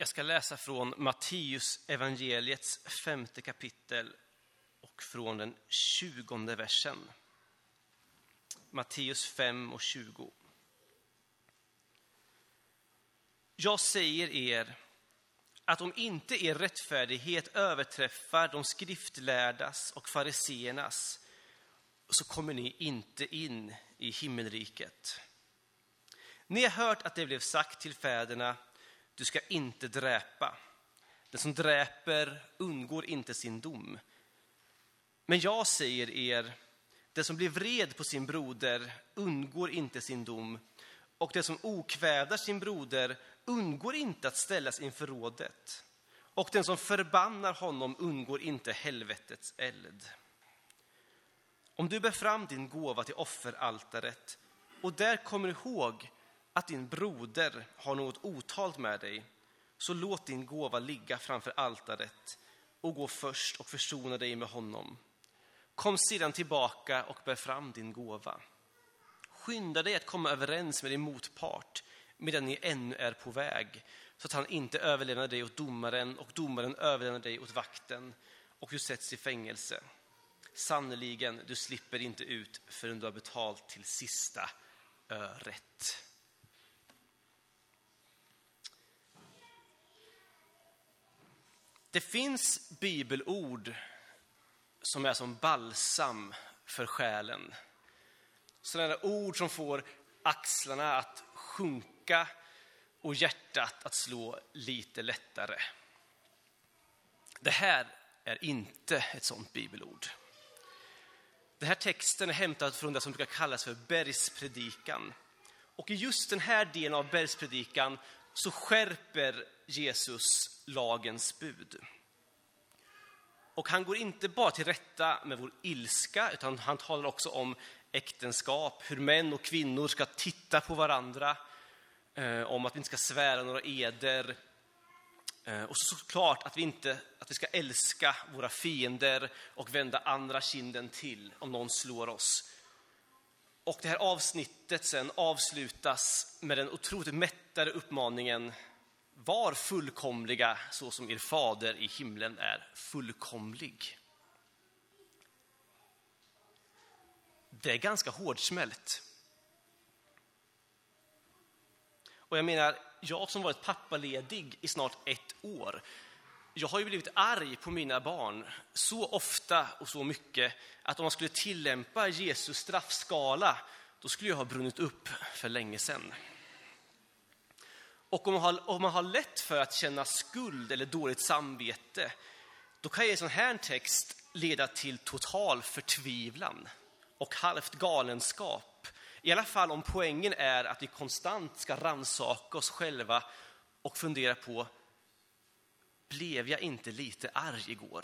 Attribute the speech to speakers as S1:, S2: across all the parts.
S1: Jag ska läsa från Matteus evangeliets 5:e kapitel och från den 20:e versen. Matteus 5:20. Jag säger er att om inte er rättfärdighet överträffar de skriftlärdas och fariseernas, så kommer ni inte in i himmelriket. Ni har hört att det blev sagt till fäderna: du ska inte dräpa. Den som dräper undgår inte sin dom. Men jag säger er, den som blir vred på sin broder undgår inte sin dom. Och den som okvävdar sin broder undgår inte att ställas inför rådet. Och den som förbannar honom undgår inte helvetets eld. Om du bär fram din gåva till offeraltaret och där kommer ihåg att din broder har något otalt med dig, så låt din gåva ligga framför altaret och gå först och försona dig med honom. Kom sedan tillbaka och bär fram din gåva. Skynda dig att komma överens med din motpart medan ni ännu är på väg, så att han inte överlämnar dig åt domaren och domaren överlämnar dig åt vakten och du sätts i fängelse. Sannoliken, du slipper inte ut förrän du har betalt till sista öret. Det finns bibelord som är som balsam för själen. Sådana ord som får axlarna att sjunka och hjärtat att slå lite lättare. Det här är inte ett sådant bibelord. Den här texten är hämtad från det som brukar kallas för bergspredikan. Och i just den här delen av bergspredikan så skärper Jesus lagens bud. Och han går inte bara till rätta med vår ilska, utan han talar också om äktenskap, hur män och kvinnor ska titta på varandra, om att vi inte ska svära några eder, och såklart att vi ska älska våra fiender och vända andra kinden till om någon slår oss. Och det här avsnittet sen avslutas med den otroligt mättade uppmaningen: var fullkomliga så som er fader i himlen är fullkomlig. Det är ganska hårdsmält. Och jag menar, jag som varit pappaledig i snart 1 år, jag har ju blivit arg på mina barn så ofta och så mycket att om man skulle tillämpa Jesus straffskala, då skulle jag ha brunnit upp för länge sedan. Och om man har lätt för att känna skuld eller dåligt samvete, då kan ju en sån här text leda till total förtvivlan och halvt galenskap. I alla fall om poängen är att vi konstant ska rannsaka oss själva och fundera på: blev jag inte lite arg igår?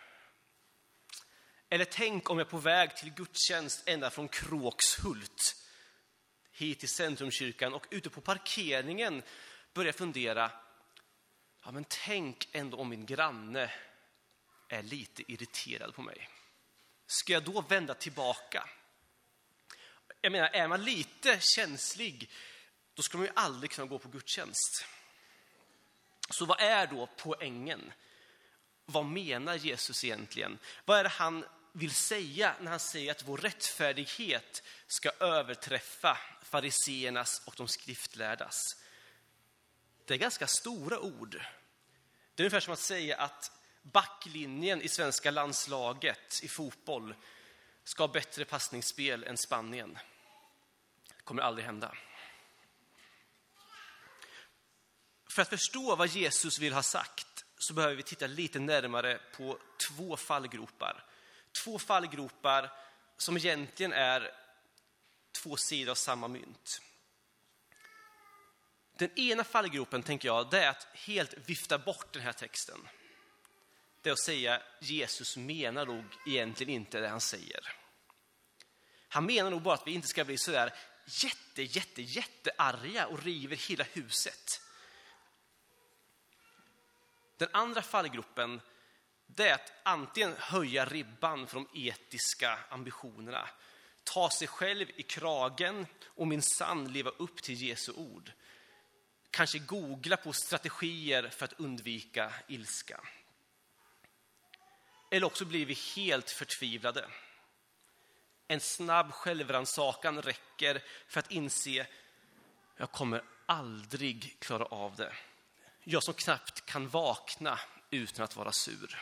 S1: Eller tänk om jag är på väg till gudstjänst ända från Kråkshult hit till Centrumkyrkan och ute på parkeringen börjar fundera: ja, men tänk ändå om min granne är lite irriterad på mig. Ska jag då vända tillbaka? Jag menar, är man lite känslig, då ska man ju aldrig kunna gå på gudstjänst. Så vad är då poängen? Vad menar Jesus egentligen? Vad är det han vill säga när han säger att vår rättfärdighet ska överträffa fariseernas och de skriftlärdas? Det är ganska stora ord. Det är ungefär som att säga att backlinjen i svenska landslaget i fotboll ska ha bättre passningsspel än Spanien. Det kommer aldrig hända. För att förstå vad Jesus vill ha sagt så behöver vi titta lite närmare på 2 fallgropar. 2 fallgropar som egentligen är 2 sidor av samma mynt. Den ena fallgropen, tänker jag, det är att helt vifta bort den här texten. Det är att säga: Jesus menar nog egentligen inte det han säger. Han menar nog bara att vi inte ska bli så där jättearga och river hela huset. Den andra fallgropen, det är att antingen höja ribban för de etiska ambitionerna, ta sig själv i kragen och minsann leva upp till Jesu ord. kanske googla på strategier för att undvika ilska. Eller också blir vi helt förtvivlade. En snabb självrannsakan räcker för att inse: jag kommer aldrig klara av det. Jag som knappt kan vakna utan att vara sur.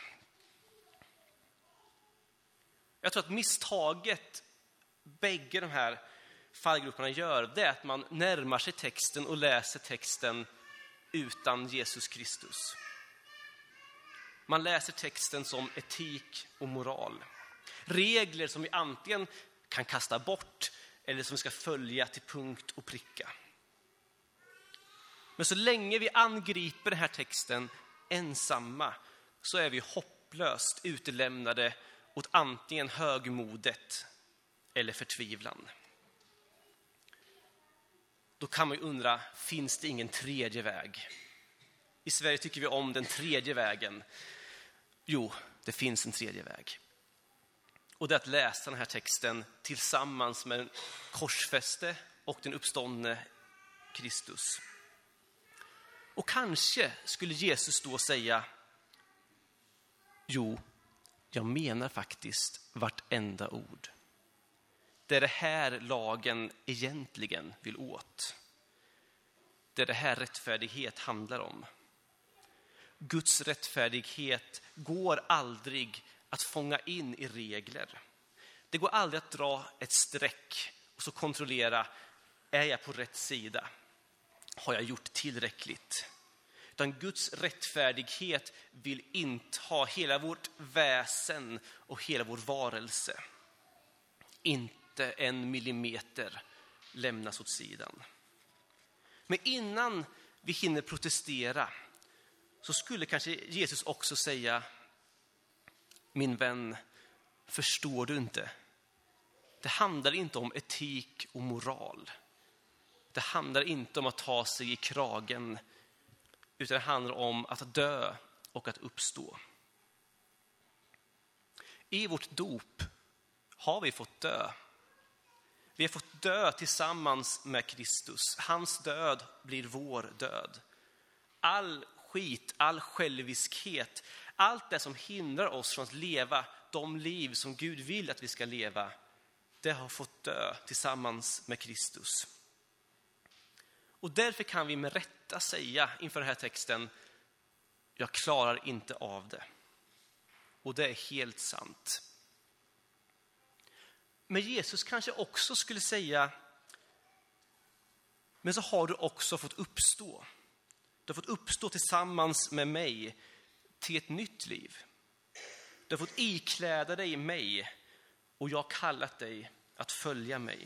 S1: Jag tror att misstaget bägge de här fallgroparna gör, det är att man närmar sig texten och läser texten utan Jesus Kristus. Man läser texten som etik och moral. Regler som vi antingen kan kasta bort eller som vi ska följa till punkt och pricka. Men så länge vi angriper den här texten ensamma så är vi hopplöst utelämnade åt antingen högmodet eller förtvivlan. Då kan man ju undra, finns det ingen tredje väg? I Sverige tycker vi om den tredje vägen. Jo, det finns en tredje väg. Och det är att läsa den här texten tillsammans med den korsfäste och den uppståndne Kristus. Och kanske skulle Jesus då säga: jo, jag menar faktiskt vartenda ord. Det är det här lagen egentligen vill åt. Det är det här rättfärdighet handlar om. Guds rättfärdighet går aldrig att fånga in i regler. Det går aldrig att dra ett streck och så kontrollera: är jag på rätt sida? Har jag gjort tillräckligt? Utan Guds rättfärdighet vill inte ha hela vårt väsen och hela vår varelse. Inte en millimeter lämnas åt sidan. Men innan vi hinner protestera så skulle kanske Jesus också säga: min vän, förstår du inte? Det handlar inte om etik och moral. Det handlar inte om att ta sig i kragen, utan det handlar om att dö och att uppstå. I vårt dop har vi fått dö. Vi har fått dö tillsammans med Kristus. Hans död blir vår död. All skit, all själviskhet, allt det som hindrar oss från att leva de liv som Gud vill att vi ska leva, det har fått dö tillsammans med Kristus. Och därför kan vi med rätta säga inför den här texten: jag klarar inte av det. Och det är helt sant. Men Jesus kanske också skulle säga: men så har du också fått uppstå. Du har fått uppstå tillsammans med mig till ett nytt liv. Du har fått ikläda dig mig och jag har kallat dig att följa mig.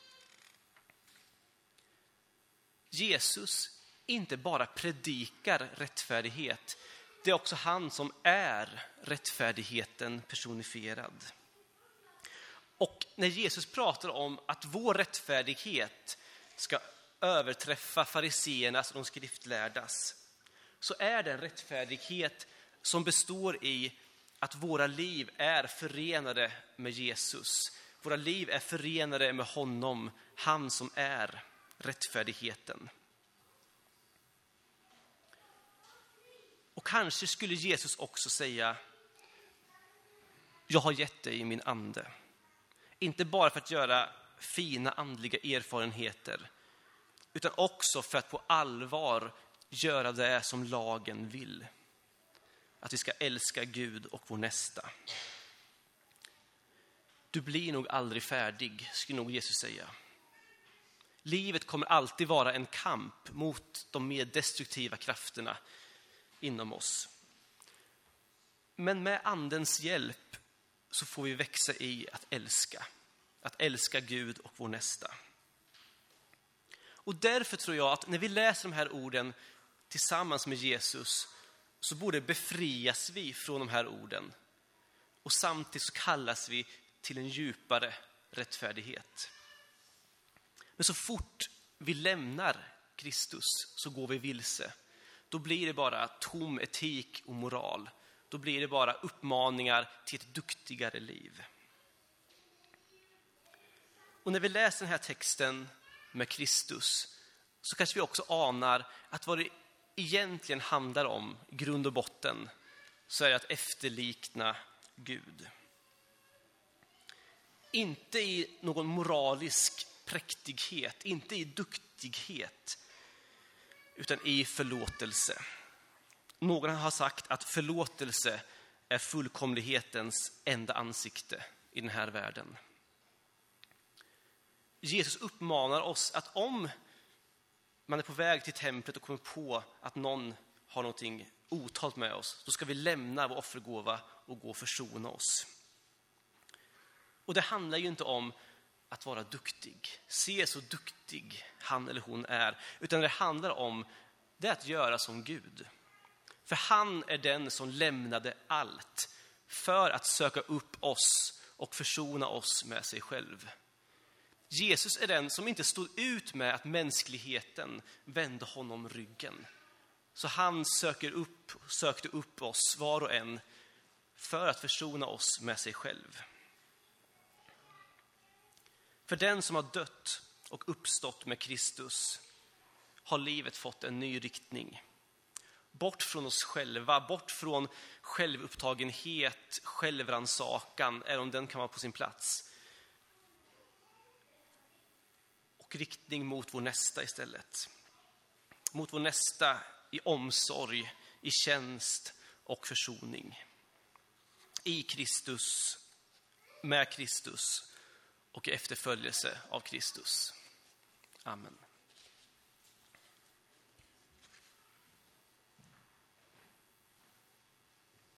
S1: Jesus inte bara predikar rättfärdighet, det är också han som är rättfärdigheten personifierad. Och när Jesus pratar om att vår rättfärdighet ska överträffa fariseernas och de skriftlärdas, så är det en rättfärdighet som består i att våra liv är förenade med Jesus. Våra liv är förenade med honom, han som är rättfärdigheten. Och kanske skulle Jesus också säga: jag har gett dig min ande. Inte bara för att göra fina andliga erfarenheter, utan också för att på allvar göra det som lagen vill. Att vi ska älska Gud och vår nästa. Du blir nog aldrig färdig, skulle nog Jesus säga. Livet kommer alltid vara en kamp mot de mer destruktiva krafterna inom oss. Men med andens hjälp så får vi växa i att älska. Att älska Gud och vår nästa. Och därför tror jag att när vi läser de här orden tillsammans med Jesus så borde befrias vi från de här orden. Och samtidigt så kallas vi till en djupare rättfärdighet. Men så fort vi lämnar Kristus så går vi vilse. Då blir det bara tom etik och moral. Då blir det bara uppmaningar till ett duktigare liv. Och när vi läser den här texten med Kristus så kanske vi också anar att vad det egentligen handlar om, i grund och botten, så är det att efterlikna Gud. Inte i någon moralisk präktighet, inte i duktighet, utan i förlåtelse. Någon har sagt att förlåtelse är fullkomlighetens enda ansikte i den här världen. Jesus uppmanar oss att om man är på väg till templet och kommer på att någon har någonting otalt med oss, då ska vi lämna vår offergåva och gå och försona oss. Och det handlar ju inte om att vara duktig, se så duktig han eller hon är, utan det handlar om det att göra som Gud. För han är den som lämnade allt för att söka upp oss och försona oss med sig själv. Jesus är den som inte stod ut med att mänskligheten vände honom ryggen. Så han sökte upp oss var och en för att försona oss med sig själv. För den som har dött och uppstått med Kristus har livet fått en ny riktning. Bort från oss själva, bort från självupptagenhet, självrannsakan, även om den kan vara på sin plats. Och riktning mot vår nästa istället. Mot vår nästa i omsorg, i tjänst och försoning. I Kristus, med Kristus och i efterföljelse av Kristus. Amen.